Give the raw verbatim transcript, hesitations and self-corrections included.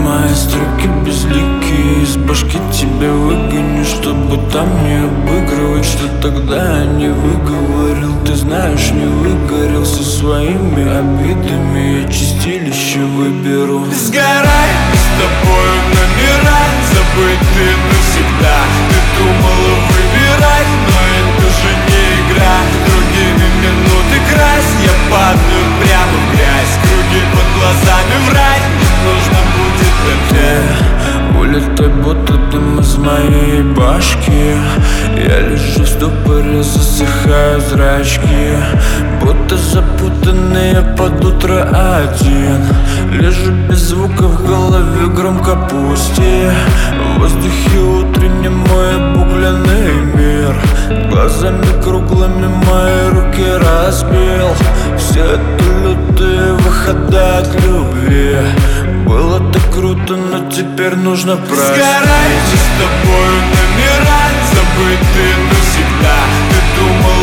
мои строки безликие, из башки тебя выгоню, чтобы там не обыгрывать. Что тогда я не выговорил, ты знаешь, не выгорел. Со своими обидами я чистилище выберу. Сгорай с тобою номера, забытые навсегда. Ты думала выбирать, но это же не игра. Другими минуты крась, я падаю прямо в грязь. Круги под глазами врать не нужно будет опять. Улетай, будто дым из моей башки. Я лежу в ступоре, засыхаю зрачки. Будто запутанный я под утро один. Лежу без звука, в голове громко пусти. В воздухе утреннем мой обугленный мир. Глазами круглыми мои руки разбил. Все это лютые выхода от любви. Было так круто, но теперь нужно простить. Сгорайте с тобою номера, забытые навсегда. Ты думал